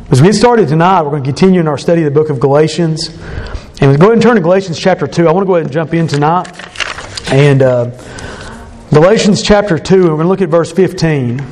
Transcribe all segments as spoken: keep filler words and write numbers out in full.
As we get started tonight, we're going to continue in our study of the book of Galatians. And go ahead and turn to Galatians chapter two. I want to go ahead and jump in tonight. And uh, Galatians chapter two, we're going to look at verse fifteen.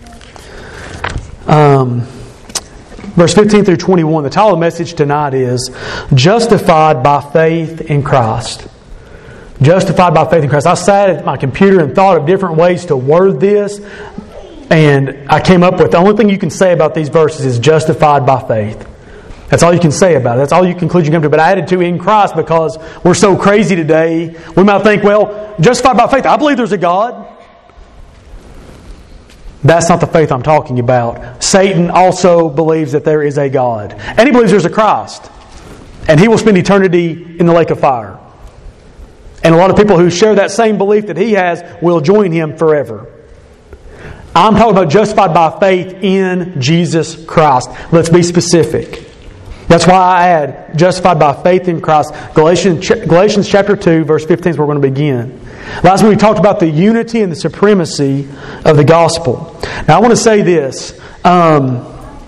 Um, verse fifteen through twenty-one. The title of the message tonight is Justified by Faith in Christ. Justified by faith in Christ. I sat at my computer and thought of different ways to word this. And I came up with the only thing you can say about these verses is justified by faith. That's all you can say about it. That's all you conclusion come to. But I added to in Christ because we're so crazy today. We might think, well, justified by faith. I believe there's a God. That's not the faith I'm talking about. Satan also believes that there is a God. And he believes there's a Christ. And he will spend eternity in the lake of fire. And a lot of people who share that same belief that he has will join him forever. I'm talking about justified by faith in Jesus Christ. Let's be specific. That's why I add justified by faith in Christ. Galatians, Galatians chapter two, verse fifteen is where we're going to begin. Last week we talked about the unity and the supremacy of the gospel. Now I want to say this. Um,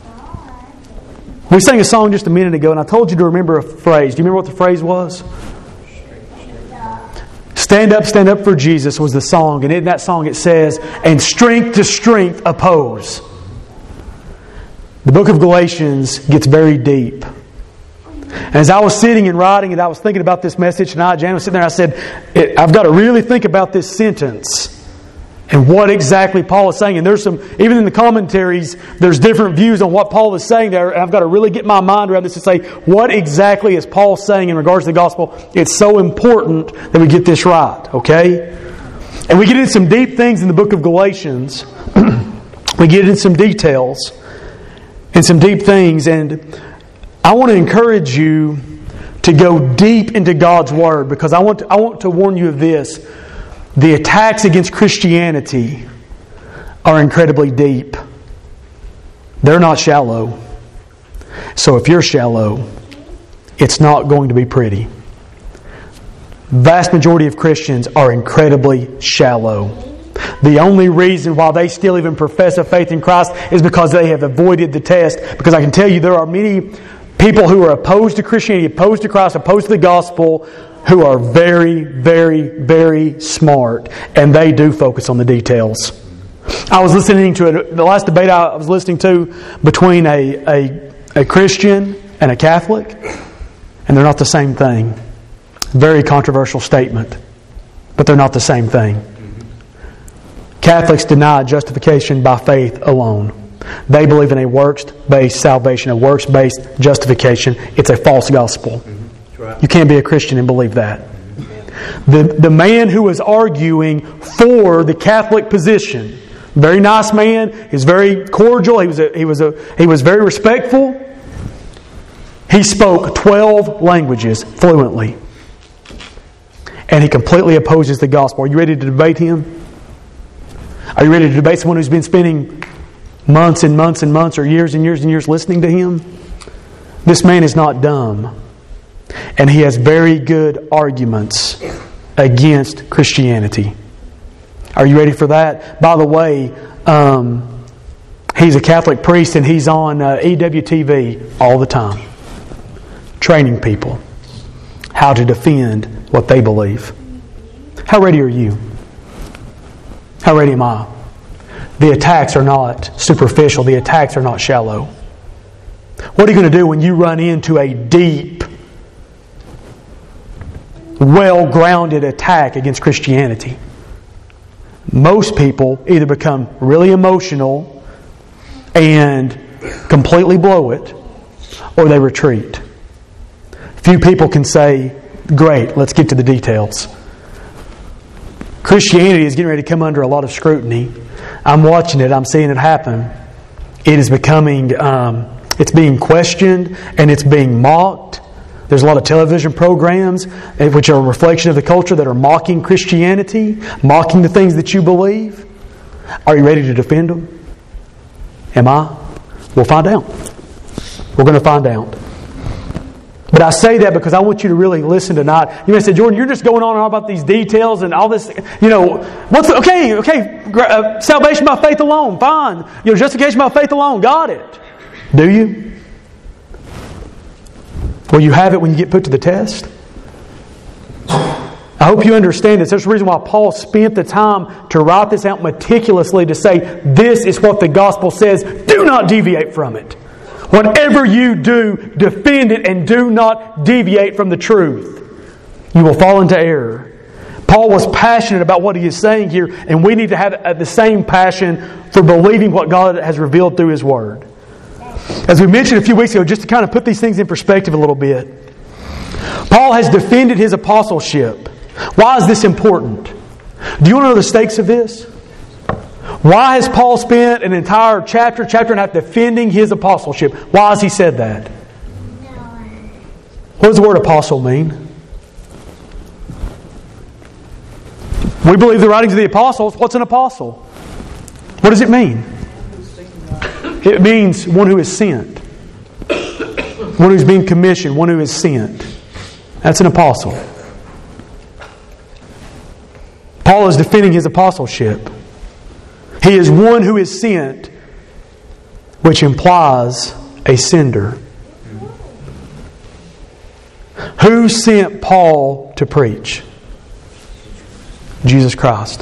we sang a song just a minute ago and I told you to remember a phrase. Do you remember what the phrase was? Stand up, stand up for Jesus was the song. And in that song it says, and strength to strength oppose. The book of Galatians gets very deep. And as I was sitting and writing and I was thinking about this message tonight, Jan was sitting there and I said, I've got to really think about this sentence and what exactly Paul is saying. And there's some, even in the commentaries, there's different views on what Paul is saying there. And I've got to really get my mind around this to say, what exactly is Paul saying in regards to the gospel? It's so important that we get this right, okay? And we get into some deep things in the book of Galatians. We get into some details and some deep things. And I want to encourage you to go deep into God's Word because I want to, I want to warn you of this. The attacks against Christianity are incredibly deep. They're not shallow. So if you're shallow, it's not going to be pretty. Vast majority of Christians are incredibly shallow. The only reason why they still even profess a faith in Christ is because they have avoided the test. Because I can tell you there are many people who are opposed to Christianity, opposed to Christ, opposed to the gospel, who are very, very, very smart, and they do focus on the details. I was listening to a, the last debate I was listening to between a, a, a Christian and a Catholic, and they're not the same thing. Very controversial statement, but they're not the same thing. Catholics deny justification by faith alone. They believe in a works-based salvation, a works-based justification. It's a false gospel. You can't be a Christian and believe that. The, the man who was arguing for the Catholic position, very nice man, he's very cordial, he was a, he was a, he was very respectful. He spoke twelve languages fluently. And he completely opposes the gospel. Are you ready to debate him? Are you ready to debate someone who's been spending months and months and months or years and years and years listening to him? This man is not dumb. And he has very good arguments against Christianity. Are you ready for that? By the way, um, he's a Catholic priest and he's on uh, E W T V all the time. Training people how to defend what they believe. How ready are you? How ready am I? The attacks are not superficial. The attacks are not shallow. What are you going to do when you run into a deep, well-grounded attack against Christianity? Most people either become really emotional and completely blow it, or they retreat. Few people can say, great, let's get to the details. Christianity is getting ready to come under a lot of scrutiny. I'm watching it. I'm seeing it happen. It is becoming, um, it's being questioned and it's being mocked. There's a lot of television programs which are a reflection of the culture that are mocking Christianity, mocking the things that you believe. Are you ready to defend them? Am I? We'll find out. We're going to find out. But I say that because I want you to really listen tonight. You may say, Jordan, you're just going on and on about these details and all this. You know, what's the, okay, okay, uh, salvation by faith alone, fine. You know, justification by faith alone, got it. Do you? Will you have it when you get put to the test? I hope you understand this. There's a reason why Paul spent the time to write this out meticulously to say, this is what the gospel says. Do not deviate from it. Whatever you do, defend it and do not deviate from the truth. You will fall into error. Paul was passionate about what he is saying here, and we need to have the same passion for believing what God has revealed through His Word. As we mentioned a few weeks ago, just to kind of put these things in perspective a little bit, Paul has defended his apostleship. Why is this important? Do you want to know the stakes of this? Why has Paul spent an entire chapter, chapter and a half defending his apostleship? Why has he said that? What does the word apostle mean? We believe the writings of the apostles. What's an apostle? What does it mean? It means one who is sent. One who's being commissioned. One who is sent. That's an apostle. Paul is defending his apostleship. He is one who is sent, which implies a sender. Who sent Paul to preach? Jesus Christ.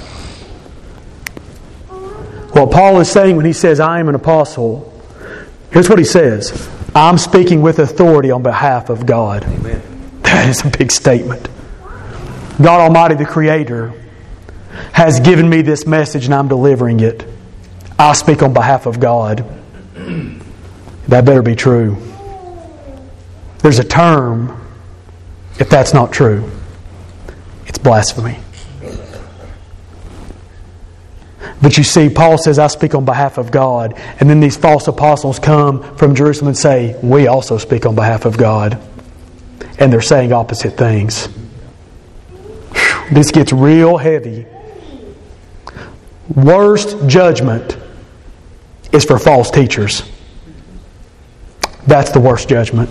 What Paul is saying when he says, I am an apostle, here's what he says. I'm speaking with authority on behalf of God. Amen. That is a big statement. God Almighty, the Creator, has given me this message and I'm delivering it. I speak on behalf of God. That better be true. There's a term, if that's not true, it's blasphemy. But you see, Paul says, I speak on behalf of God. And then these false apostles come from Jerusalem and say, we also speak on behalf of God. And they're saying opposite things. Whew, this gets real heavy. Worst judgment is for false teachers. That's the worst judgment.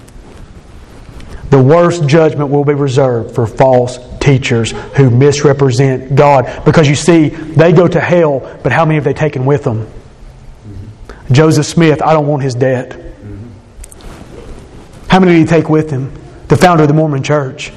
The worst judgment will be reserved for false teachers who misrepresent God. Because you see, they go to hell, but how many have they taken with them? Mm-hmm. Joseph Smith, I don't want his debt. Mm-hmm. How many did he take with him? The founder of the Mormon Church.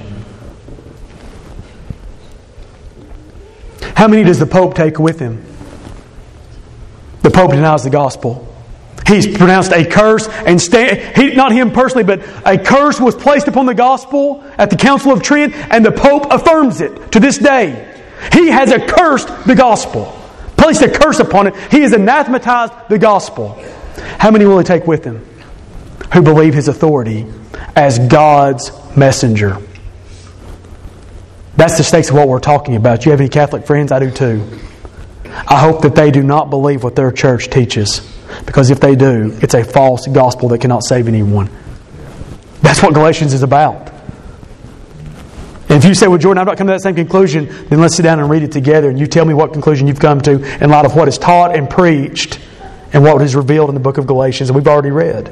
Mm-hmm. How many does the Pope take with him? The Pope denies the gospel. He's pronounced a curse, and stand, he, not him personally, but a curse was placed upon the gospel at the Council of Trent, and the Pope affirms it to this day. He has accursed the gospel, placed a curse upon it. He has anathematized the gospel. How many will he take with him who believe his authority as God's messenger? That's the stakes of what we're talking about. You have any Catholic friends? I do too. I hope that they do not believe what their church teaches. Because if they do, it's a false gospel that cannot save anyone. That's what Galatians is about. And if you say, well, Jordan, I'm not coming to that same conclusion, then let's sit down and read it together and you tell me what conclusion you've come to in light of what is taught and preached and what is revealed in the book of Galatians that we've already read.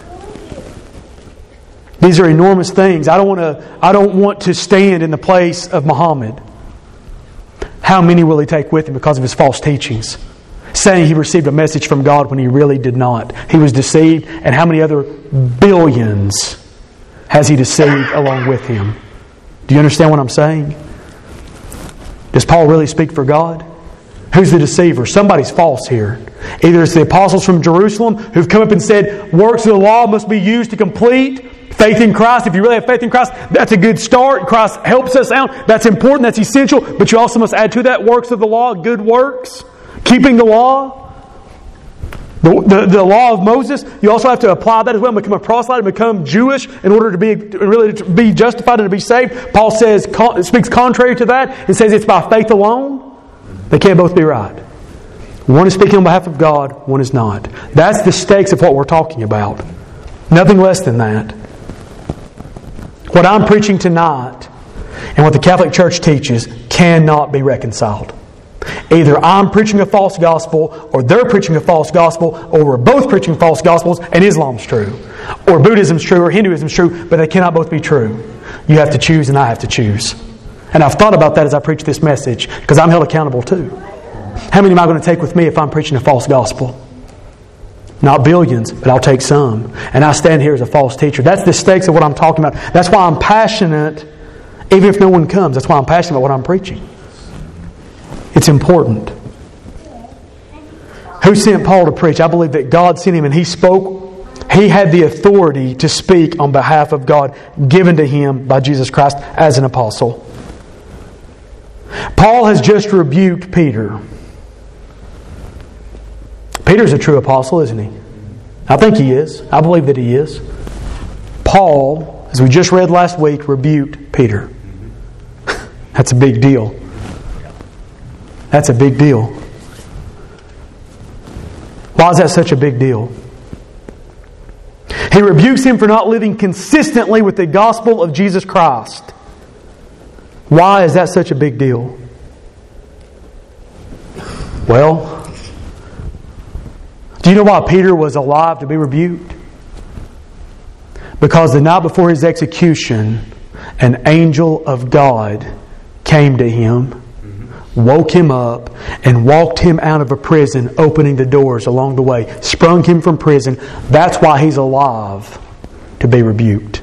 These are enormous things. I don't want to, I don't want to stand in the place of Muhammad. How many will he take with him because of his false teachings? Saying he received a message from God when he really did not. He was deceived, and how many other billions has he deceived along with him? Do you understand what I'm saying? Does Paul really speak for God? Who's the deceiver? Somebody's false here. Either it's the apostles from Jerusalem who've come up and said works of the law must be used to complete faith in Christ. If you really have faith in Christ, that's a good start. Christ helps us out. That's important. That's essential. But you also must add to that works of the law, good works. Keeping the law, the, the, the law of Moses, you also have to apply that as well and become a proselyte and become Jewish in order to be really to be justified and to be saved. Paul says, speaks contrary to that. It says it's by faith alone. They can't both be right. One is speaking on behalf of God, one is not. That's the stakes of what we're talking about. Nothing less than that. What I'm preaching tonight and what the Catholic Church teaches cannot be reconciled. Either I'm preaching a false gospel, or they're preaching a false gospel, or we're both preaching false gospels, and Islam's true. Or Buddhism's true, or Hinduism's true, but they cannot both be true. You have to choose, and I have to choose. And I've thought about that as I preach this message, because I'm held accountable too. How many am I going to take with me if I'm preaching a false gospel? Not billions, but I'll take some. And I stand here as a false teacher. That's the stakes of what I'm talking about. That's why I'm passionate, even if no one comes. That's why I'm passionate about what I'm preaching. It's important. Who sent Paul to preach? I believe that God sent him and he spoke. He had the authority to speak on behalf of God given to him by Jesus Christ as an apostle. Paul has just rebuked Peter. Peter's a true apostle, isn't he? I think he is. I believe that he is. Paul, as we just read last week, rebuked Peter. That's a big deal. That's a big deal. Why is that such a big deal? He rebukes him for not living consistently with the gospel of Jesus Christ. Why is that such a big deal? Well, do you know why Peter was alive to be rebuked? Because the night before his execution, an angel of God came to him, woke him up, and walked him out of a prison, opening the doors along the way, sprung him from prison. That's why he's alive, to be rebuked.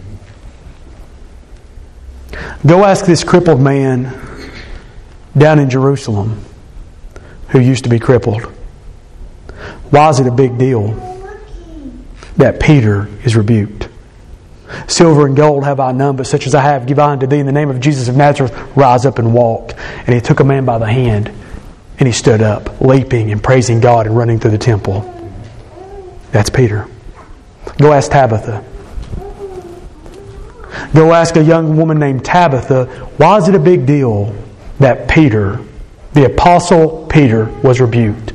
Go ask this crippled man down in Jerusalem who used to be crippled. Why is it a big deal that Peter is rebuked? Silver and gold have I none, but such as I have give I unto thee. In the name of Jesus of Nazareth, rise up and walk. And he took a man by the hand, and he stood up, leaping and praising God and running through the temple. That's Peter. Go ask Tabitha. Go ask a young woman named Tabitha, why is it a big deal that Peter, the Apostle Peter, was rebuked?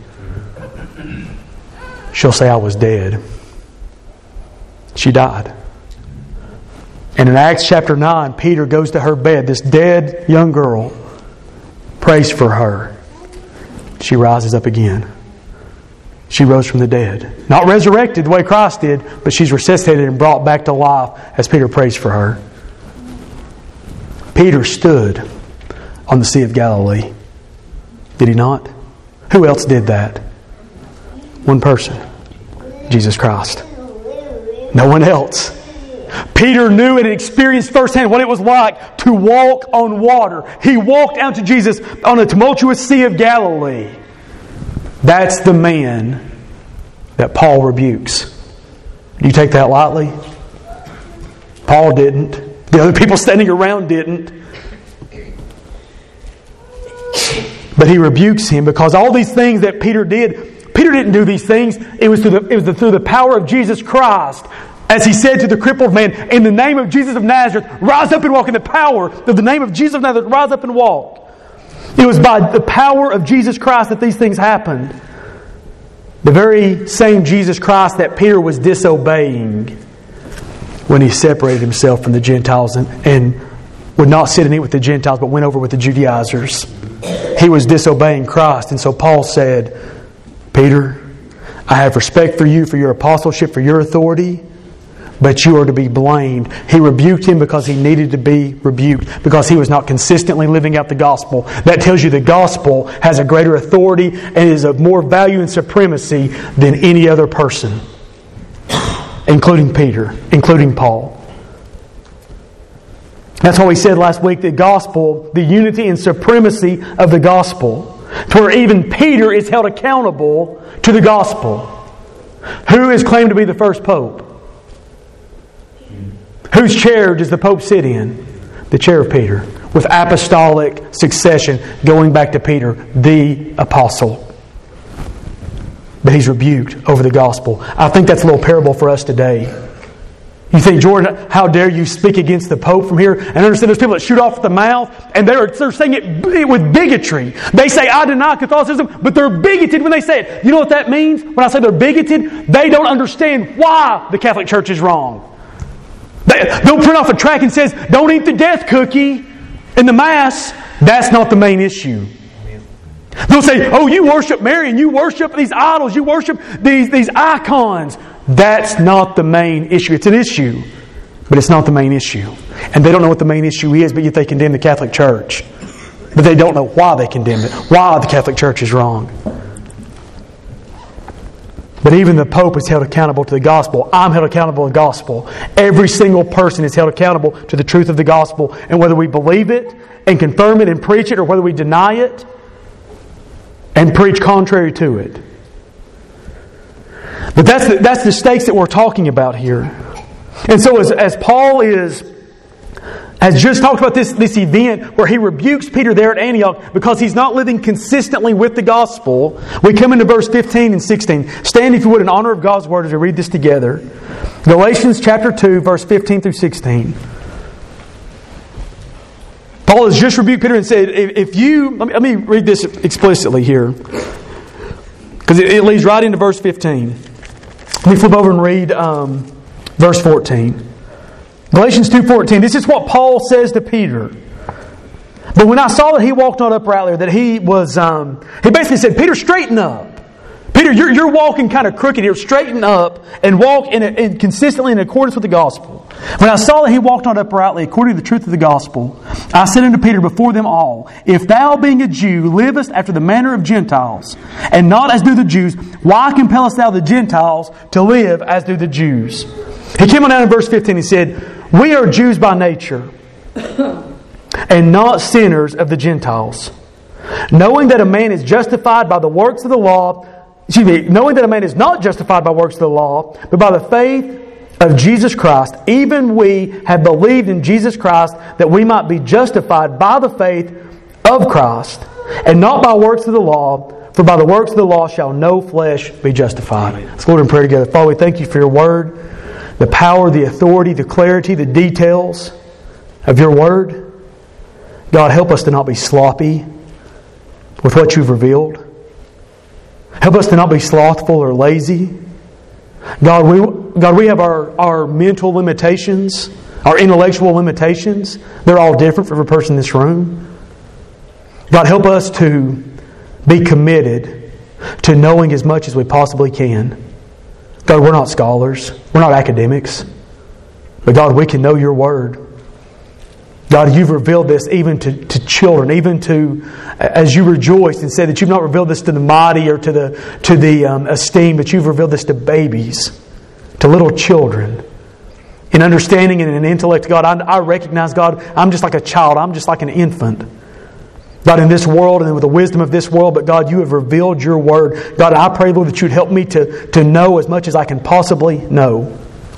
She'll say, I was dead. She died. And in Acts chapter nine, Peter goes to her bed, this dead young girl, prays for her. She rises up again. She rose from the dead. Not resurrected the way Christ did, but she's resuscitated and brought back to life as Peter prays for her. Peter stood on the Sea of Galilee. Did he not? Who else did that? One person. Jesus Christ. No one else. Peter knew and experienced firsthand what it was like to walk on water. He walked out to Jesus on a tumultuous Sea of Galilee. That's the man that Paul rebukes. Do you take that lightly? Paul didn't. The other people standing around didn't. But he rebukes him because all these things that Peter did, Peter didn't do these things. It was through the, it was the, through the power of Jesus Christ. As he said to the crippled man, in the name of Jesus of Nazareth, rise up and walk. In the power of the name of Jesus of Nazareth, rise up and walk. It was by the power of Jesus Christ that these things happened. The very same Jesus Christ that Peter was disobeying when he separated himself from the Gentiles and, and would not sit and eat with the Gentiles, but went over with the Judaizers. He was disobeying Christ. And so Paul said, Peter, I have respect for you, for your apostleship, for your authority, but you are to be blamed. He rebuked him because he needed to be rebuked, because he was not consistently living out the gospel. That tells you the gospel has a greater authority and is of more value and supremacy than any other person, including Peter, including Paul. That's why we said last week the gospel, the unity and supremacy of the gospel, to where even Peter is held accountable to the gospel. Who is claimed to be the first pope? Whose chair does the Pope sit in? The chair of Peter. With apostolic succession going back to Peter, the apostle. But he's rebuked over the gospel. I think that's a little parable for us today. You think, Jordan, how dare you speak against the Pope from here? And understand there's people that shoot off the mouth and they're, they're saying it with bigotry. They say, I deny Catholicism, but they're bigoted when they say it. You know what that means? When I say they're bigoted, they don't understand why the Catholic Church is wrong. They, they'll print off a tract and says, don't eat the death cookie in the Mass. That's not the main issue. They'll say, oh, you worship Mary and you worship these idols, you worship these, these icons. That's not the main issue. It's an issue, but it's not the main issue. And they don't know what the main issue is, but yet they condemn the Catholic Church. But they don't know why they condemn it, why the Catholic Church is wrong. But even the Pope is held accountable to the gospel. I'm held accountable to the gospel. Every single person is held accountable to the truth of the gospel. And whether we believe it and confirm it and preach it, or whether we deny it and preach contrary to it. But that's the, that's the stakes that we're talking about here. And so as, as Paul is has just talked about this, this event where he rebukes Peter there at Antioch because he's not living consistently with the gospel, we come into verse fifteen and sixteen. Stand, if you would, in honor of God's word as we read this together. Galatians chapter two, verse fifteen through sixteen. Paul has just rebuked Peter and said, if you... Let me, let me read this explicitly here, because it, it leads right into verse fifteen. Let me flip over and read um, verse fourteen. Galatians two fourteen. This is what Paul says to Peter. But when I saw that he walked not uprightly, that he was... Um, he basically said, Peter, straighten up. Peter, you're, you're walking kind of crooked here. Straighten up and walk in, a, in consistently in accordance with the gospel. When I saw that he walked not uprightly according to the truth of the gospel, I said unto Peter before them all, if thou, being a Jew, livest after the manner of Gentiles, and not as do the Jews, why compellest thou the Gentiles to live as do the Jews? He came on down in verse fifteen and said, we are Jews by nature, and not sinners of the Gentiles. Knowing that a man is justified by the works of the law, excuse me, knowing that a man is not justified by works of the law, but by the faith of Jesus Christ, even we have believed in Jesus Christ that we might be justified by the faith of Christ, and not by works of the law, for by the works of the law shall no flesh be justified. Let's go to prayer together. Father, we thank you for your word, the power, the authority, the clarity, the details of your word. God, help us to not be sloppy with what you've revealed. Help us to not be slothful or lazy. God, we, God, we have our, our mental limitations, our intellectual limitations. They're all different for every person in this room. God, help us to be committed to knowing as much as we possibly can. God, we're not scholars. We're not academics. But God, we can know your word. God, you've revealed this even to, to children, even to, as you rejoiced and said that you've not revealed this to the mighty or to the to the um, esteemed, but you've revealed this to babies, to little children. In understanding and in intellect, God, I, I recognize, God, I'm just like a child. I'm just like an infant. God, in this world and with the wisdom of this world, but God, you have revealed your word. God, I pray, Lord, that you'd help me to, to know as much as I can possibly know.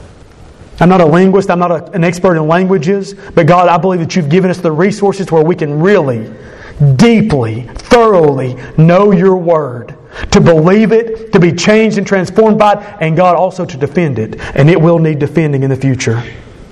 I'm not a linguist. I'm not a, an expert in languages. But God, I believe that you've given us the resources where we can really, deeply, thoroughly know your word. To believe it, to be changed and transformed by it, and God, also to defend it. And it will need defending in the future.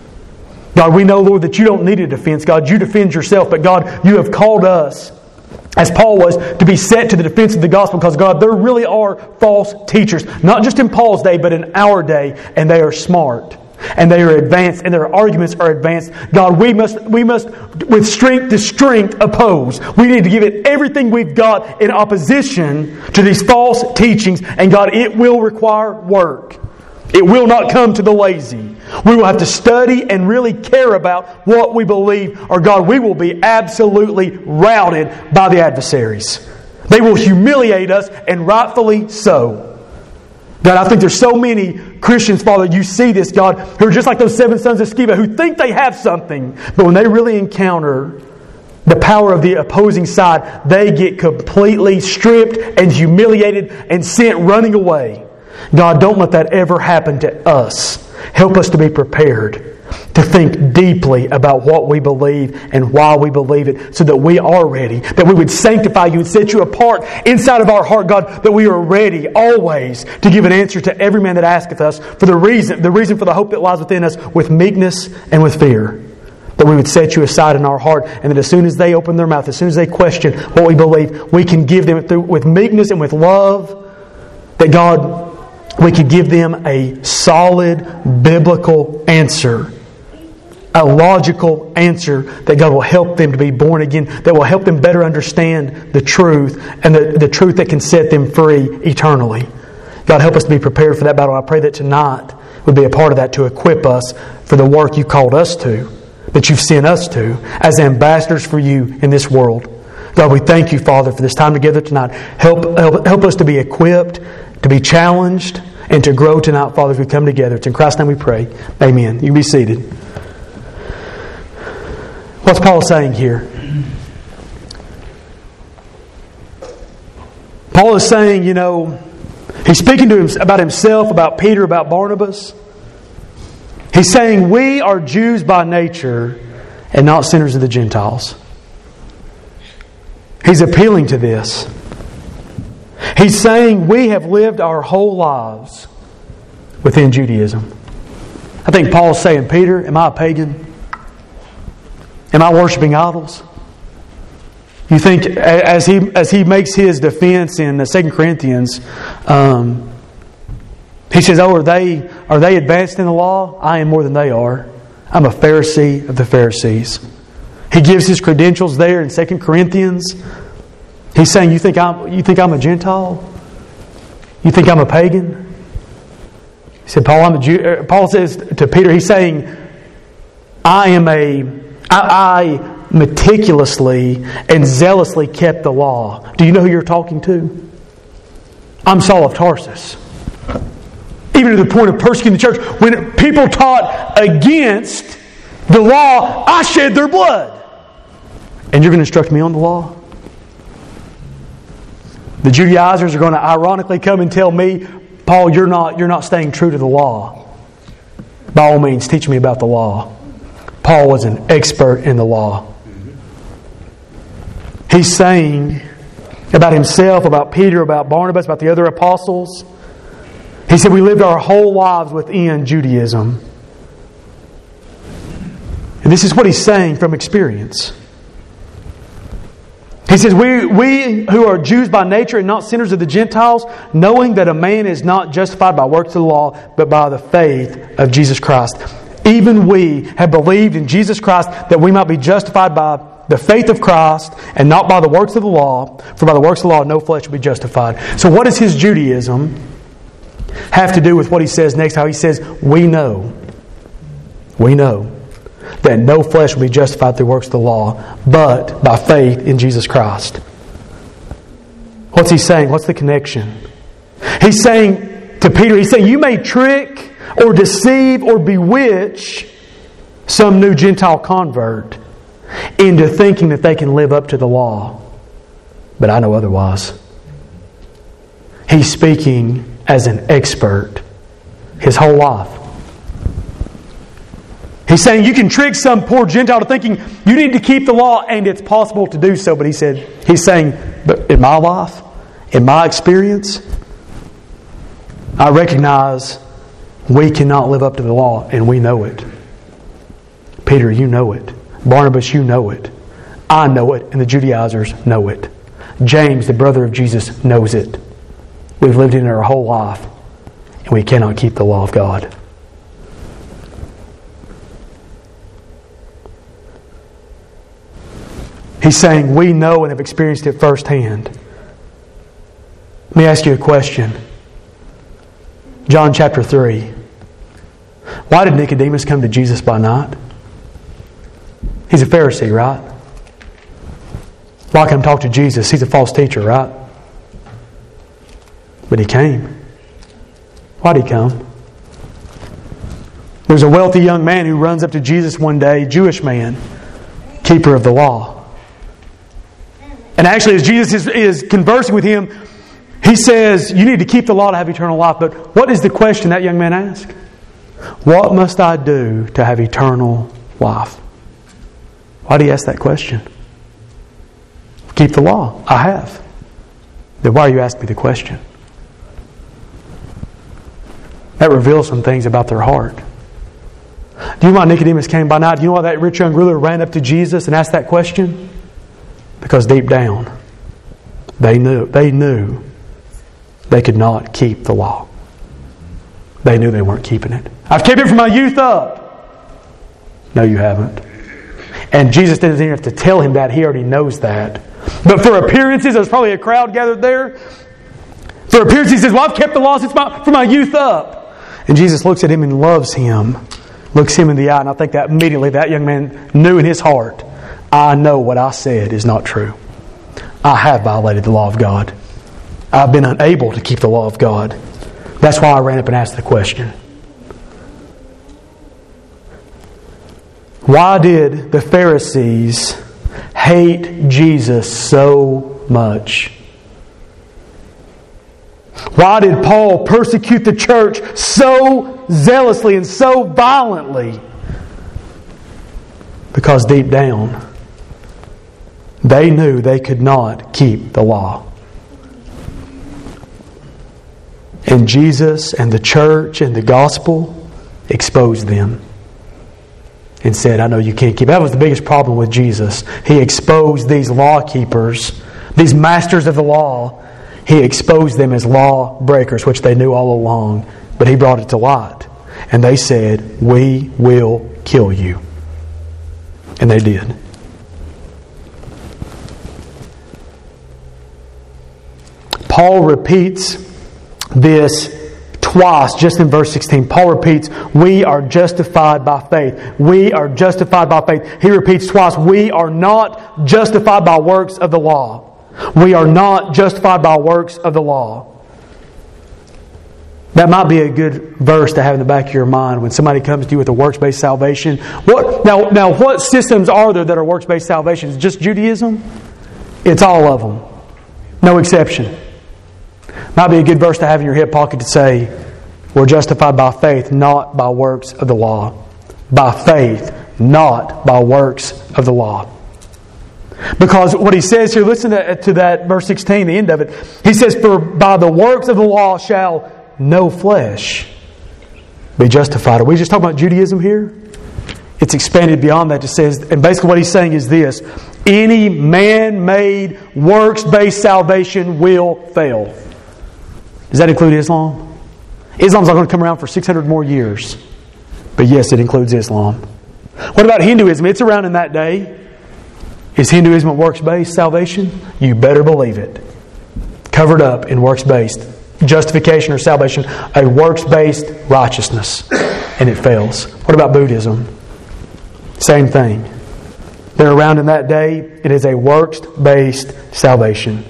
God, we know, Lord, that you don't need a defense. God, you defend yourself. But God, you have called us, as Paul was, to be set to the defense of the gospel. Because God, there really are false teachers. Not just in Paul's day, but in our day. And they are smart. And they are advanced, and their arguments are advanced. God, we must, we must, with strength to strength, oppose. We need to give it everything we've got in opposition to these false teachings. And God, it will require work. It will not come to the lazy. We will have to study and really care about what we believe, or God, we will be absolutely routed by the adversaries. They will humiliate us, and rightfully so. God, I think there's so many Christians, Father, you see this, God, who are just like those seven sons of Sceva, who think they have something, but when they really encounter the power of the opposing side, they get completely stripped and humiliated and sent running away. God, don't let that ever happen to us. Help us to be prepared to think deeply about what we believe and why we believe it, so that we are ready, that we would sanctify you and set you apart inside of our heart, God, that we are ready always to give an answer to every man that asketh us for the reason, the reason for the hope that lies within us, with meekness and with fear. That we would set you aside in our heart, and that as soon as they open their mouth, as soon as they question what we believe, we can give them through, with meekness and with love, that God, we could give them a solid biblical answer. A logical answer that God will help them to be born again, that will help them better understand the truth, and the, the truth that can set them free eternally. God, help us to be prepared for that battle. I pray that tonight would be a part of that, to equip us for the work you called us to, that you've sent us to, as ambassadors for you in this world. God, we thank you, Father, for this time together tonight. Help, help, help us to be equipped to be challenged, and to grow tonight, Father, as we come together. It's in Christ's name we pray. Amen. You can be seated. What's Paul saying here? Paul is saying, you know, he's speaking to him about himself, about Peter, about Barnabas. He's saying we are Jews by nature and not sinners of the Gentiles. He's appealing to this. He's saying we have lived our whole lives within Judaism. I think Paul's saying, Peter, am I a pagan? Am I worshiping idols? You think as he as he makes his defense in Second Corinthians, um, he says, "Oh, are they are they advanced in the law? I am more than they are. I'm a Pharisee of the Pharisees." He gives his credentials there in Second Corinthians. He's saying, "You think I'm you think I'm a Gentile? You think I'm a pagan?" He said, "Paul, I'm a Jew." Paul says to Peter, he's saying, "I am a I." I meticulously and zealously kept the law. Do you know who you're talking to? I'm Saul of Tarsus. Even to the point of persecuting the church. When people taught against the law, I shed their blood. And you're going to instruct me on the law? The Judaizers are going to ironically come and tell me, Paul, you're not, you're not staying true to the law. By all means, teach me about the law. Paul was an expert in the law. He's saying about himself, about Peter, about Barnabas, about the other apostles. He said we lived our whole lives within Judaism. And this is what he's saying from experience. He says, we, we who are Jews by nature and not sinners of the Gentiles, knowing that a man is not justified by works of the law, but by the faith of Jesus Christ. Even we have believed in Jesus Christ that we might be justified by the faith of Christ and not by the works of the law. For by the works of the law no flesh will be justified. So what does his Judaism have to do with what he says next? How he says, we know, we know that no flesh will be justified through works of the law, but by faith in Jesus Christ. What's he saying? What's the connection? He's saying to Peter, he's saying, you may trick or deceive or bewitch some new Gentile convert into thinking that they can live up to the law. But I know otherwise. He's speaking as an expert his whole life. He's saying you can trick some poor Gentile to thinking you need to keep the law, and it's possible to do so. But he said, he's saying, but in my life, in my experience, I recognize we cannot live up to the law, and we know it. Peter, you know it. Barnabas, you know it. I know it, and the Judaizers know it. James, the brother of Jesus, knows it. We've lived in it our whole life, and we cannot keep the law of God. He's saying we know and have experienced it firsthand. Let me ask you a question. John chapter three. Why did Nicodemus come to Jesus by night? He's a Pharisee, right? Why come talk to Jesus? He's a false teacher, right? But he came. Why did he come? There's a wealthy young man who runs up to Jesus one day, Jewish man, keeper of the law. And actually, as Jesus is, is conversing with him, he says, you need to keep the law to have eternal life. But what is the question that young man asked? What must I do to have eternal life? Why do you ask that question? Keep the law. I have. Then why are you asking me the question? That reveals some things about their heart. Do you know why Nicodemus came by night? Do you know why that rich young ruler ran up to Jesus and asked that question? Because deep down, they knew, they knew they could not keep the law. They knew they weren't keeping it. I've kept it from my youth up. No, you haven't. And Jesus doesn't even have to tell him that. He already knows that. But for appearances, there's probably a crowd gathered there. For appearances, he says, well, I've kept the law since my, from my youth up. And Jesus looks at him and loves him. Looks him in the eye. And I think that immediately that young man knew in his heart, I know what I said is not true. I have violated the law of God. I've been unable to keep the law of God. That's why I ran up and asked the question. Why did the Pharisees hate Jesus so much? Why did Paul persecute the church so zealously and so violently? Because deep down, they knew they could not keep the law. And Jesus and the church and the gospel exposed them and said, I know you can't keep it. That was the biggest problem with Jesus. He exposed these law keepers, these masters of the law. He exposed them as law breakers, which they knew all along. But He brought it to light. And they said, we will kill you. And they did. Paul repeats this twice, just in verse sixteen. Paul repeats, we are justified by faith. We are justified by faith. He repeats twice, we are not justified by works of the law. We are not justified by works of the law. That might be a good verse to have in the back of your mind when somebody comes to you with a works-based salvation. What now? Now, what systems are there that are works-based salvation? Is it just Judaism? It's all of them, no exception. Might be a good verse to have in your hip pocket to say, we're justified by faith, not by works of the law. By faith, not by works of the law. Because what he says here, listen to, to that verse sixteen, the end of it. He says, for by the works of the law shall no flesh be justified. Are we just talking about Judaism here? It's expanded beyond that. It says, and basically what he's saying is this: any man-made works-based salvation will fail. Does that include Islam? Islam's not going to come around for six hundred more years. But yes, it includes Islam. What about Hinduism? It's around in that day. Is Hinduism a works-based salvation? You better believe it. Covered up in works-based justification or salvation, a works-based righteousness. And it fails. What about Buddhism? Same thing. They're around in that day. It is a works-based salvation.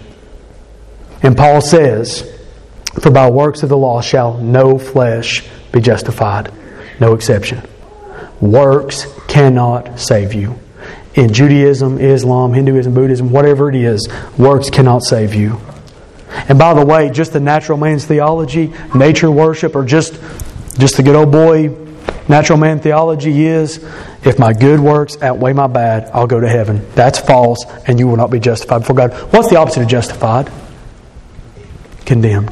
And Paul says, for by works of the law shall no flesh be justified. No exception. Works cannot save you. In Judaism, Islam, Hinduism, Buddhism, whatever it is, works cannot save you. And by the way, just the natural man's theology, nature worship, or just, just the good old boy natural man theology is, if my good works outweigh my bad, I'll go to heaven. That's false, and you will not be justified before God. What's the opposite of justified? Condemned.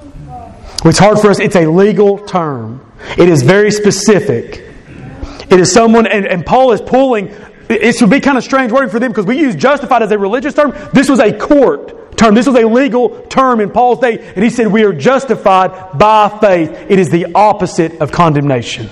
It's hard for us. It's a legal term. It is very specific. It is someone, and, and Paul is pulling, it should be kind of strange wording for them because we use justified as a religious term. This was a court term. This was a legal term in Paul's day. And he said we are justified by faith. It is the opposite of condemnation.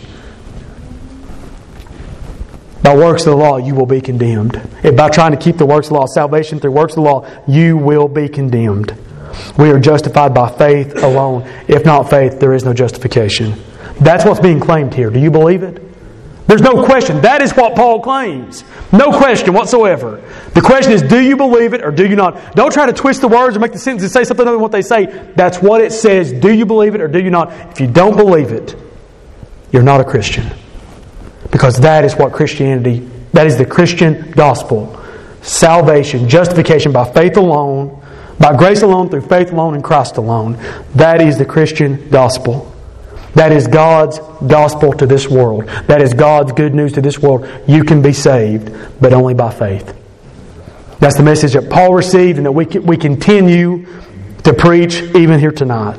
By works of the law, you will be condemned. If by trying to keep the works of the law, salvation through works of the law, you will be condemned. We are justified by faith alone. If not faith, there is no justification. That's what's being claimed here. Do you believe it? There's no question. That is what Paul claims. No question whatsoever. The question is, do you believe it or do you not? Don't try to twist the words or make the sentences say something other than what they say. That's what it says. Do you believe it or do you not? If you don't believe it, you're not a Christian. Because that is what Christianity, that is the Christian gospel. Salvation, justification by faith alone, by grace alone, through faith alone, in Christ alone. That is the Christian gospel. That is God's gospel to this world. That is God's good news to this world. You can be saved, but only by faith. That's the message that Paul received and that we we continue to preach even here tonight.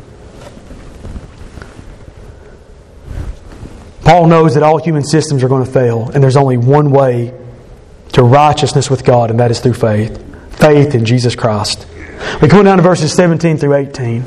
Paul knows that all human systems are going to fail, and there's only one way to righteousness with God, and that is through faith. Faith in Jesus Christ. We come down to verses seventeen through eighteen.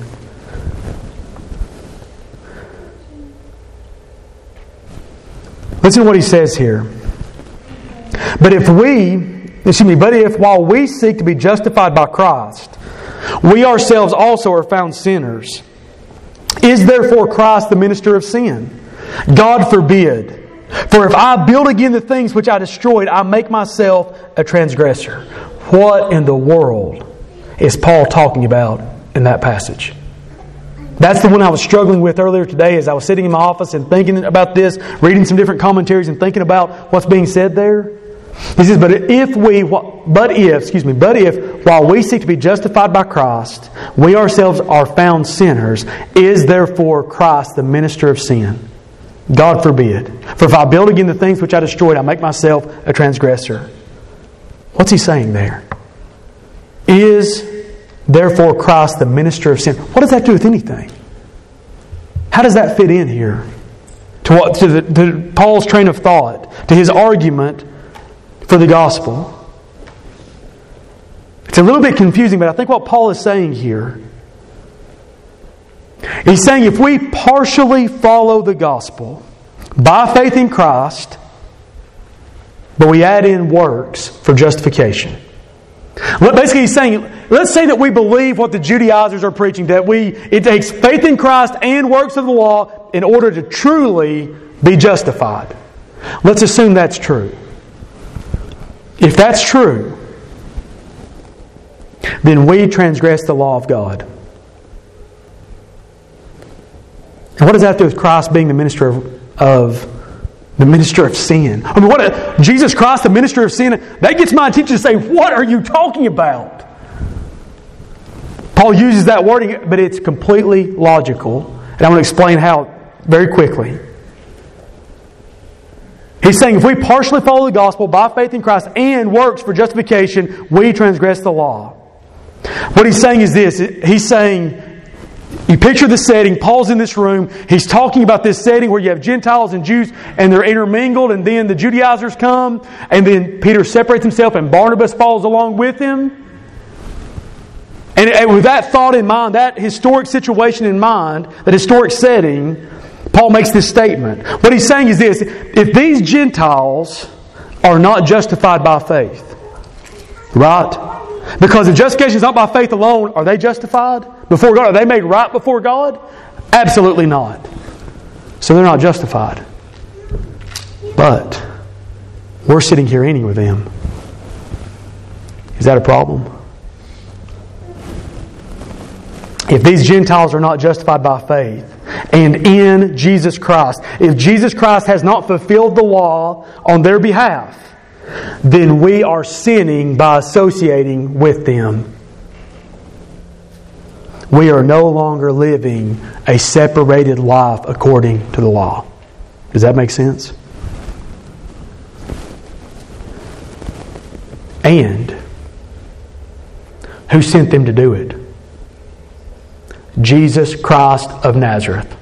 Listen to what he says here. But if we, excuse me, but if while we seek to be justified by Christ, we ourselves also are found sinners, is therefore Christ the minister of sin? God forbid. For if I build again the things which I destroyed, I make myself a transgressor. What in the world is Paul talking about in that passage. That's the one I was struggling with earlier today as I was sitting in my office and thinking about this, reading some different commentaries and thinking about what's being said there. He says, but if we, but if, excuse me, but if, while we seek to be justified by Christ, we ourselves are found sinners, is therefore Christ the minister of sin? God forbid. For if I build again the things which I destroyed, I make myself a transgressor. What's he saying there? Is therefore Christ the minister of sin? What does that do with anything? How does that fit in here? To what? To, the, to Paul's train of thought, to his argument for the gospel. It's a little bit confusing, but I think what Paul is saying here, he's saying if we partially follow the gospel by faith in Christ, but we add in works for justification. Basically he's saying, let's say that we believe what the Judaizers are preaching, that we it takes faith in Christ and works of the law in order to truly be justified. Let's assume that's true. If that's true, then we transgress the law of God. And what does that do with Christ being the minister of, of the minister of sin? I mean, what a, Jesus Christ, the minister of sin, that gets my attention to say, what are you talking about? Paul uses that wording, but it's completely logical. And I'm going to explain how very quickly. He's saying if we partially follow the gospel by faith in Christ and works for justification, we transgress the law. What he's saying is this. He's saying, you picture the setting. Paul's in this room. He's talking about this setting where you have Gentiles and Jews and they're intermingled, and then the Judaizers come, and then Peter separates himself and Barnabas follows along with him. And with that thought in mind, that historic situation in mind, that historic setting, Paul makes this statement. What he's saying is this: if these Gentiles are not justified by faith, right? Because if justification is not by faith alone, are they justified before God? Are they made right before God? Absolutely not. So they're not justified. But we're sitting here eating with them. Is that a problem? If these Gentiles are not justified by faith and in Jesus Christ, if Jesus Christ has not fulfilled the law on their behalf, then we are sinning by associating with them. We are no longer living a separated life according to the law. Does that make sense? And who sent them to do it? Jesus Christ of Nazareth.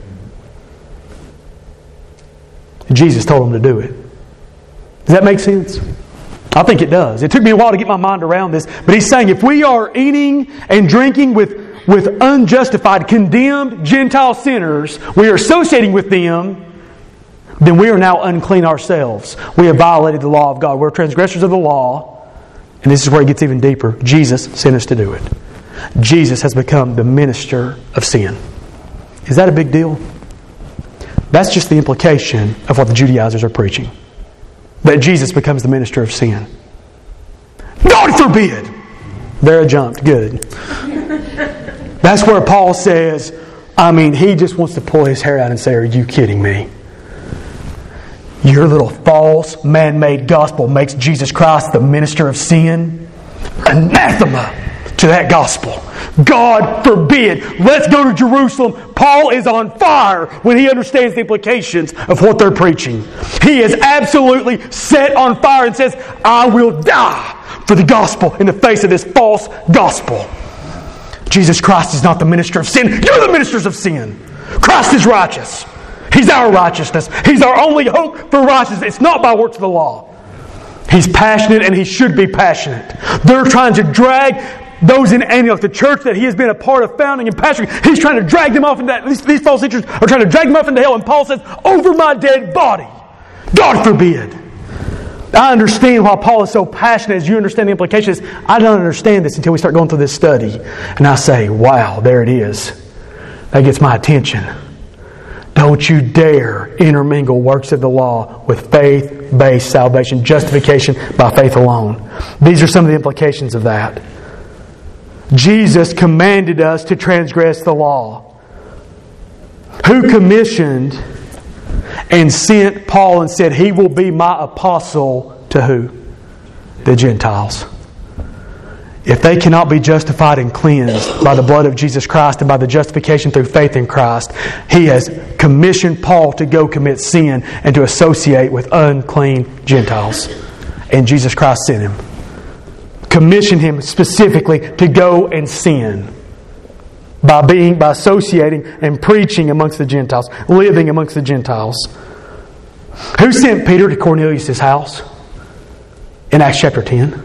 Jesus told them to do it. Does that make sense? I think it does. It took me a while to get my mind around this, but he's saying if we are eating and drinking with, with unjustified, condemned Gentile sinners, we are associating with them, then we are now unclean ourselves. We have violated the law of God. We're transgressors of the law, and this is where it gets even deeper. Jesus sent us to do it. Jesus has become the minister of sin. Is that a big deal? That's just the implication of what the Judaizers are preaching. That Jesus becomes the minister of sin. God forbid! There I jumped. Good. That's where Paul says, I mean, he just wants to pull his hair out and say, are you kidding me? Your little false, man-made gospel makes Jesus Christ the minister of sin? Anathema to that gospel. God forbid. Let's go to Jerusalem. Paul is on fire when he understands the implications of what they're preaching. He is absolutely set on fire and says, I will die for the gospel in the face of this false gospel. Jesus Christ is not the minister of sin. You're the ministers of sin. Christ is righteous. He's our righteousness. He's our only hope for righteousness. It's not by works of the law. He's passionate, and he should be passionate. They're trying to drag those in Antioch, the church that he has been a part of founding and pastoring, he's trying to drag them off into that. These, these false teachers are trying to drag them off into hell. And Paul says, over my dead body. God forbid. I understand why Paul is so passionate as you understand the implications. I don't understand this until we start going through this study. And I say, wow, there it is. That gets my attention. Don't you dare intermingle works of the law with faith-based salvation, justification by faith alone. These are some of the implications of that. Jesus commanded us to transgress the law? Who commissioned and sent Paul and said, he will be my apostle to who? The Gentiles. If they cannot be justified and cleansed by the blood of Jesus Christ and by the justification through faith in Christ, He has commissioned Paul to go commit sin and to associate with unclean Gentiles. And Jesus Christ sent him. Commissioned him specifically to go and sin by being, by associating and preaching amongst the Gentiles, living amongst the Gentiles. Who sent Peter to Cornelius' house in Acts chapter ten?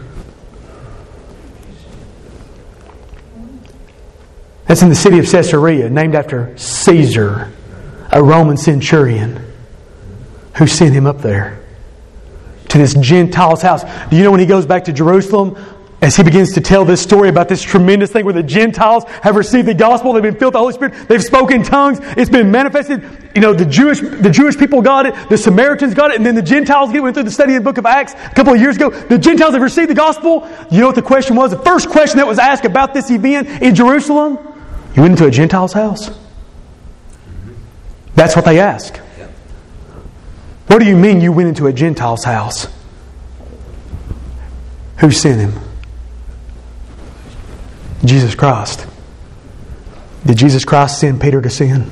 That's in the city of Caesarea, named after Caesar, a Roman centurion, who sent him up there to this Gentile's house. Do you know when he goes back to Jerusalem, as he begins to tell this story about this tremendous thing where the Gentiles have received the gospel, they've been filled with the Holy Spirit, they've spoken tongues, it's been manifested. You know, the Jewish the Jewish people got it, the Samaritans got it, and then the Gentiles get went through the study of the book of Acts a couple of years ago. The Gentiles have received the gospel. You know what the question was? The first question that was asked about this event in Jerusalem? You went into a Gentile's house? That's what they ask. What do you mean you went into a Gentile's house? Who sent him? Jesus Christ. Did Jesus Christ send Peter to sin?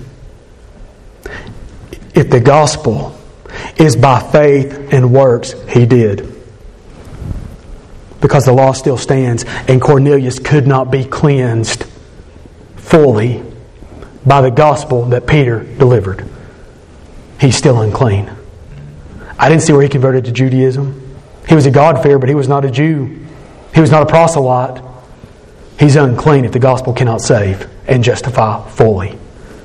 If the gospel is by faith and works, He did. Because the law still stands, and Cornelius could not be cleansed fully by the gospel that Peter delivered. He's still unclean. I didn't see where he converted to Judaism. He was a God-fearer, but he was not a Jew. He was not a proselyte. He's unclean if the gospel cannot save and justify fully.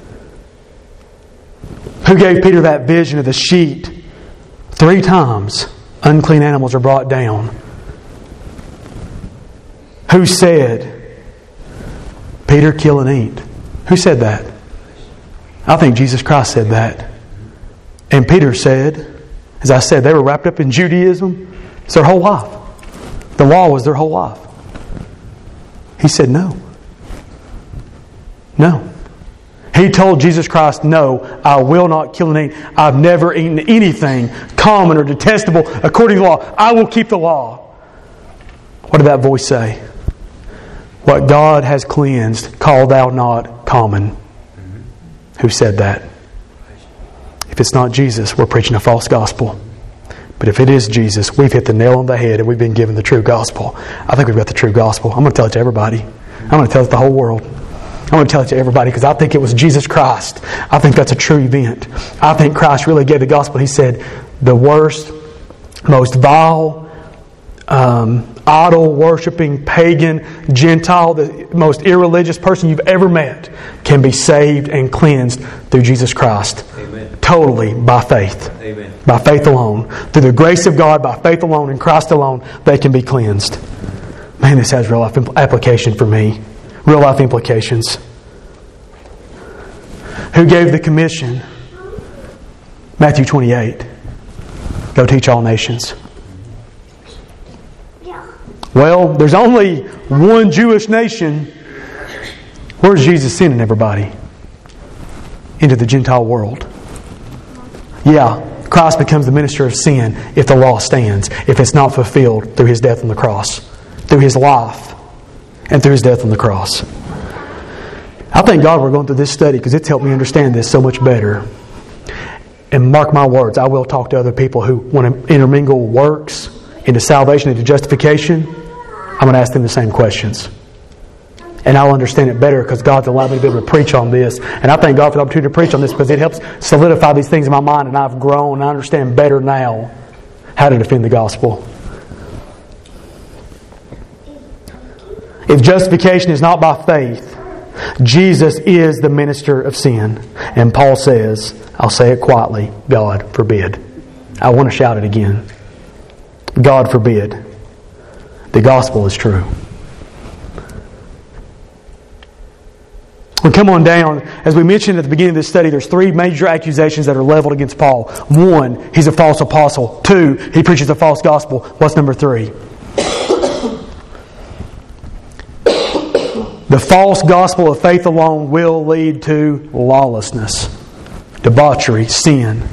Who gave Peter that vision of the sheet? Three times unclean animals are brought down. Who said, Peter, kill and eat? Who said that? I think Jesus Christ said that. And Peter said, as I said, they were wrapped up in Judaism. It's their whole life. The law was their whole life. He said no. No. He told Jesus Christ, no, I will not kill and eat. I've never eaten anything common or detestable according to the law. I will keep the law. What did that voice say? What God has cleansed, call thou not common. Who said that? If it's not Jesus, we're preaching a false gospel. But if it is Jesus, we've hit the nail on the head and we've been given the true gospel. I think we've got the true gospel. I'm going to tell it to everybody. I'm going to tell it to the whole world. I'm going to tell it to everybody because I think it was Jesus Christ. I think that's a true event. I think Christ really gave the gospel. He said, the worst, most vile, um, idol-worshipping, pagan, Gentile, the most irreligious person you've ever met can be saved and cleansed through Jesus Christ. Amen. Totally by faith. Amen. By faith alone. Through the grace of God, by faith alone, in Christ alone, they can be cleansed. Man, this has real life application for me. Real life implications. Who gave the commission? Matthew twenty-eight. Go teach all nations. Well, there's only one Jewish nation. Where's Jesus sending everybody? Into the Gentile world. Yeah, Christ becomes the minister of sin if the law stands, if it's not fulfilled through His death on the cross, through His life, and through His death on the cross. I thank God we're going through this study because it's helped me understand this so much better. And mark my words, I will talk to other people who want to intermingle works into salvation, into justification. I'm going to ask them the same questions. And I'll understand it better because God's allowed me to be able to preach on this. And I thank God for the opportunity to preach on this because it helps solidify these things in my mind, and I've grown and I understand better now how to defend the gospel. If justification is not by faith, Jesus is the minister of sin. And Paul says, I'll say it quietly, God forbid. I want to shout it again. God forbid. The gospel is true. Well, come on down. As we mentioned at the beginning of this study, there's three major accusations that are leveled against Paul. One, he's a false apostle. Two, he preaches a false gospel. What's number three? The false gospel of faith alone will lead to lawlessness, debauchery, sin.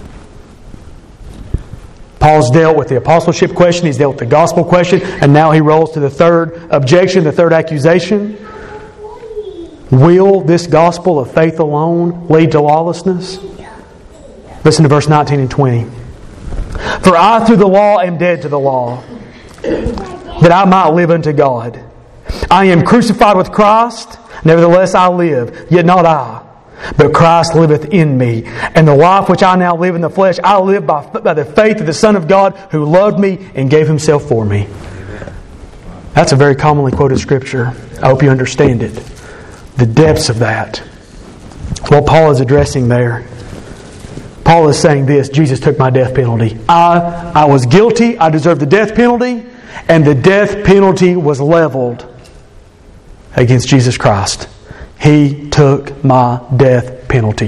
Paul's dealt with the apostleship question, he's dealt with the gospel question, and now he rolls to the third objection, the third accusation. Will this gospel of faith alone lead to lawlessness? Listen to verse nineteen and twenty. For I through the law am dead to the law, that I might live unto God. I am crucified with Christ, nevertheless I live, yet not I, but Christ liveth in me. And the life which I now live in the flesh, I live by, by the faith of the Son of God, who loved me and gave Himself for me. That's a very commonly quoted scripture. I hope you understand it. The depths of that. What Paul is addressing there. Paul is saying this: Jesus took my death penalty. I, I was guilty. I deserved the death penalty. And the death penalty was leveled against Jesus Christ. He took my death penalty.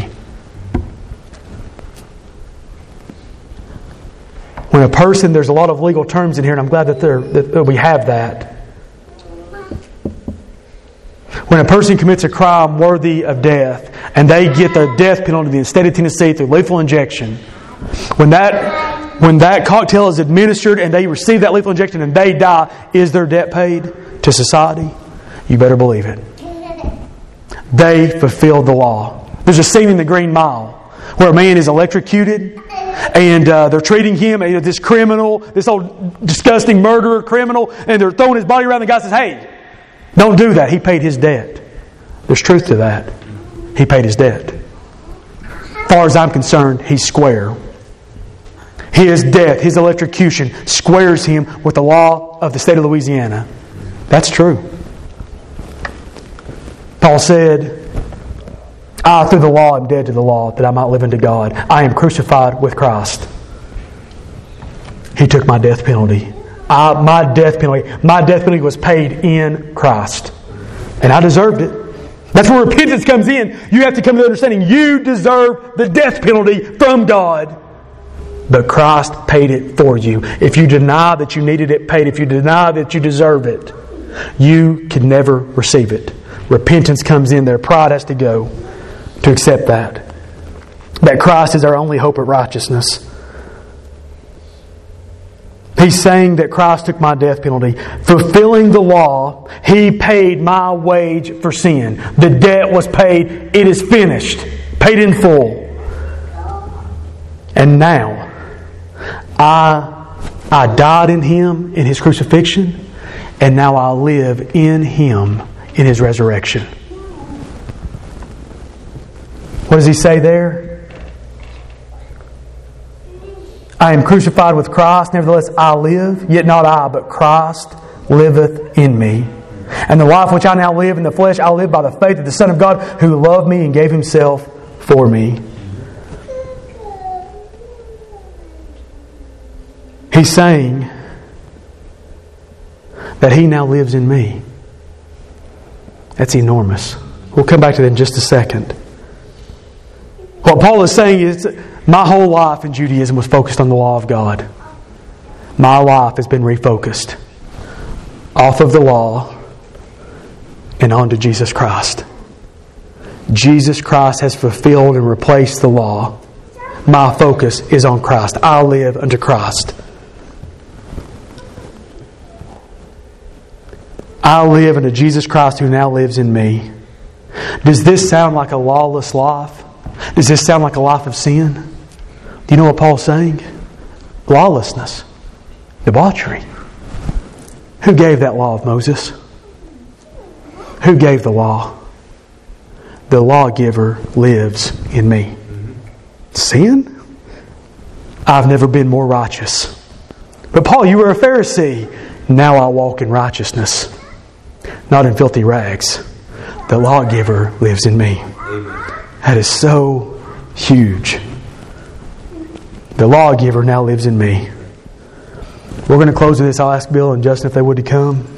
When a person, there's a lot of legal terms in here, and I'm glad that, there, that we have that. When a person commits a crime worthy of death, and they get the death penalty in the state of Tennessee through lethal injection, when that when that cocktail is administered and they receive that lethal injection and they die, is their debt paid to society? You better believe it. They fulfilled the law. There's a scene in The Green Mile where a man is electrocuted and uh, they're treating him, uh, this criminal, this old disgusting murderer criminal, and they're throwing his body around. The guy says, "Hey, don't do that." He paid his debt. There's truth to that. He paid his debt. As far as I'm concerned, he's square. His death, his electrocution, squares him with the law of the state of Louisiana. That's true. Paul said, I through the law am dead to the law, that I might live unto God. I am crucified with Christ. He took my death penalty. I, my death penalty. My death penalty was paid in Christ. And I deserved it. That's where repentance comes in. You have to come to the understanding you deserve the death penalty from God. But Christ paid it for you. If you deny that you needed it paid, if you deny that you deserve it, you can never receive it. Repentance comes in there. Pride has to go to accept that. That Christ is our only hope of righteousness. He's saying that Christ took my death penalty. Fulfilling the law, He paid my wage for sin. The debt was paid. It is finished. Paid in full. And now, I, I died in Him in His crucifixion, and now I live in Him in His resurrection. What does He say there? I am crucified with Christ, nevertheless I live, yet not I, but Christ liveth in me. And the life which I now live in the flesh, I live by the faith of the Son of God, who loved me and gave Himself for me. He's saying that He now lives in me. That's enormous. We'll come back to that in just a second. What Paul is saying is, my whole life in Judaism was focused on the law of God. My life has been refocused off of the law and onto Jesus Christ. Jesus Christ has fulfilled and replaced the law. My focus is on Christ. I live unto Christ. I live unto Jesus Christ who now lives in me. Does this sound like a lawless life? Does this sound like a life of sin? Do you know what Paul's saying? Lawlessness. Debauchery. Who gave that law of Moses? Who gave the law? The lawgiver lives in me. Sin? I've never been more righteous. But Paul, you were a Pharisee. Now I walk in righteousness. Not in filthy rags. The lawgiver lives in me. That is so huge. The lawgiver now lives in me. We're going to close with this. I'll ask Bill and Justin if they would to come.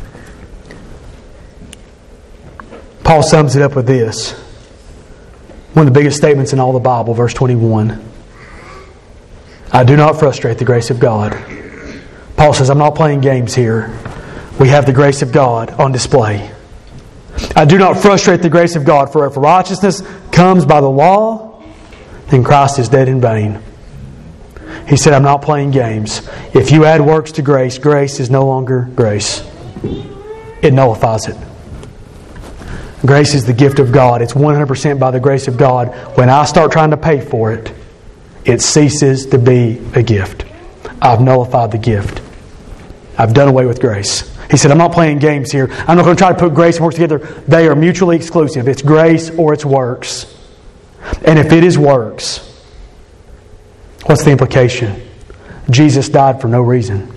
Paul sums it up with this. One of the biggest statements in all the Bible, verse twenty-one. I do not frustrate the grace of God. Paul says, I'm not playing games here. We have the grace of God on display. I do not frustrate the grace of God, for if righteousness comes by the law, then Christ is dead in vain. He said, I'm not playing games. If you add works to grace, grace is no longer grace. It nullifies it. Grace is the gift of God. It's one hundred percent by the grace of God. When I start trying to pay for it, it ceases to be a gift. I've nullified the gift. I've done away with grace. He said, I'm not playing games here. I'm not going to try to put grace and works together. They are mutually exclusive. It's grace or it's works. And if it is works, what's the implication? Jesus died for no reason.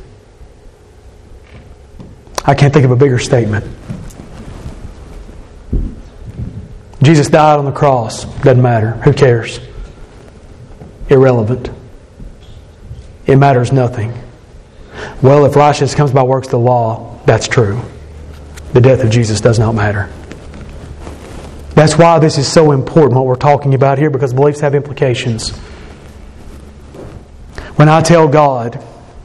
I can't think of a bigger statement. Jesus died on the cross. Doesn't matter. Who cares? Irrelevant. It matters nothing. Well, if righteousness comes by works of the law, that's true. The death of Jesus does not matter. That's why this is so important, what we're talking about here, because beliefs have implications. When I tell God,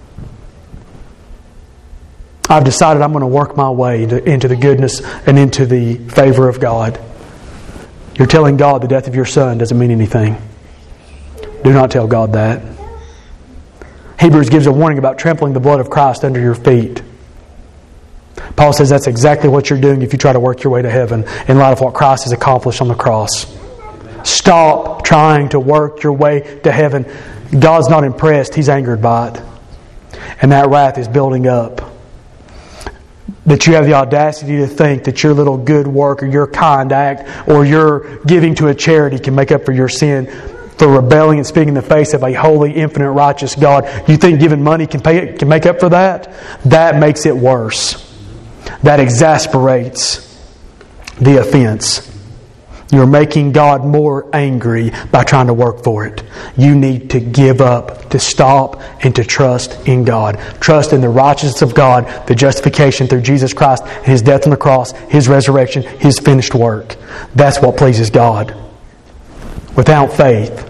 I've decided I'm going to work my way into, into the goodness and into the favor of God, you're telling God the death of your Son doesn't mean anything. Do not tell God that. Hebrews gives a warning about trampling the blood of Christ under your feet. Paul says that's exactly what you're doing if you try to work your way to heaven in light of what Christ has accomplished on the cross. Stop trying to work your way to heaven. God's not impressed. He's angered by it. And that wrath is building up. That you have the audacity to think that your little good work or your kind act or your giving to a charity can make up for your sin, for rebelling and speaking in the face of a holy, infinite, righteous God. You think giving money can pay can make up for that? That makes it worse. That exasperates the offense. You're making God more angry by trying to work for it. You need to give up, to stop, and to trust in God. Trust in the righteousness of God, the justification through Jesus Christ, His death on the cross, His resurrection, His finished work. That's what pleases God. Without faith.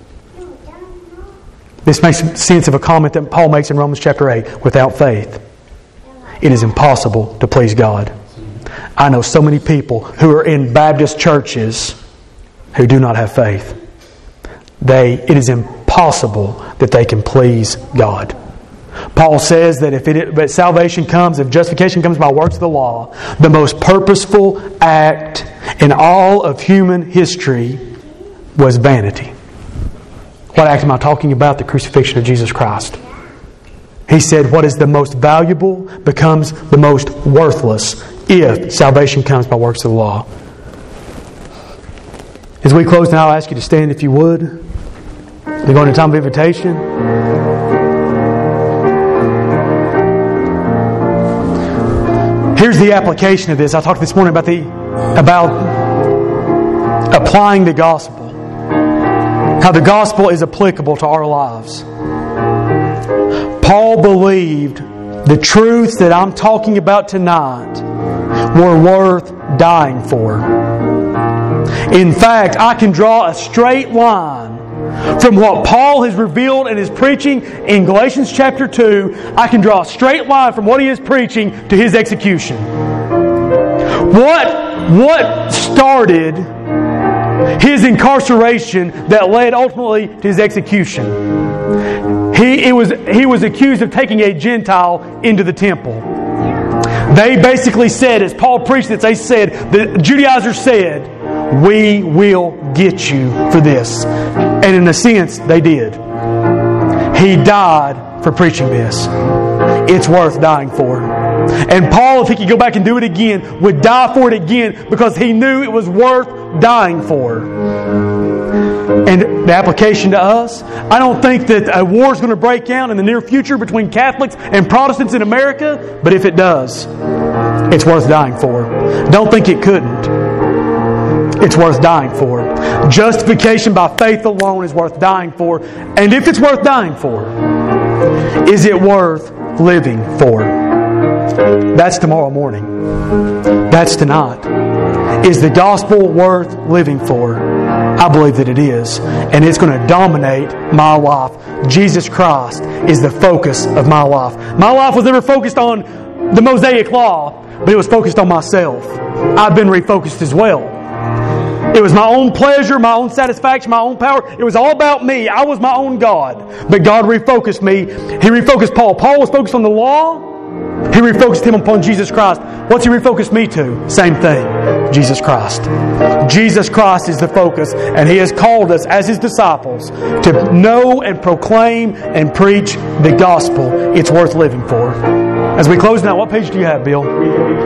This makes sense of a comment that Paul makes in Romans chapter eight. Without faith, it is impossible to please God. I know so many people who are in Baptist churches who do not have faith. They, it is impossible that they can please God. Paul says that if it, but salvation comes, if justification comes by works of the law, the most purposeful act in all of human history was vanity. What act am I talking about? The crucifixion of Jesus Christ. He said what is the most valuable becomes the most worthless if salvation comes by works of the law. As we close now, I'll ask you to stand if you would. We're going to time of invitation. Here's the application of this. I talked this morning about the about applying the gospel. How the gospel is applicable to our lives. Paul believed the truths that I'm talking about tonight were worth dying for. In fact, I can draw a straight line from what Paul has revealed in his preaching in Galatians chapter two. I can draw a straight line from what he is preaching to his execution. What, what started his incarceration that led ultimately to his execution? He, it was, he was accused of taking a Gentile into the temple. They basically said, as Paul preached it, they said, the Judaizers said, we will get you for this. And in a sense, they did. He died for preaching this. It's worth dying for. And Paul, if he could go back and do it again, would die for it again because he knew it was worth dying for. And the application to us, I don't think that a war is going to break out in the near future between Catholics and Protestants in America, but if it does, it's worth dying for. Don't think it couldn't. It's worth dying for. Justification by faith alone is worth dying for. And if it's worth dying for, is it worth living for? That's tomorrow morning. That's tonight. Is the gospel worth living for? I believe that it is. And it's going to dominate my life. Jesus Christ is the focus of my life. My life was never focused on the Mosaic Law, but it was focused on myself. I've been refocused as well. It was my own pleasure, my own satisfaction, my own power. It was all about me. I was my own God. But God refocused me. He refocused Paul. Paul was focused on the law. He refocused him upon Jesus Christ. What's He refocused me to? Same thing. Jesus Christ. Jesus Christ is the focus. And He has called us as His disciples to know and proclaim and preach the gospel. It's worth living for. As we close now, what page do you have, Bill?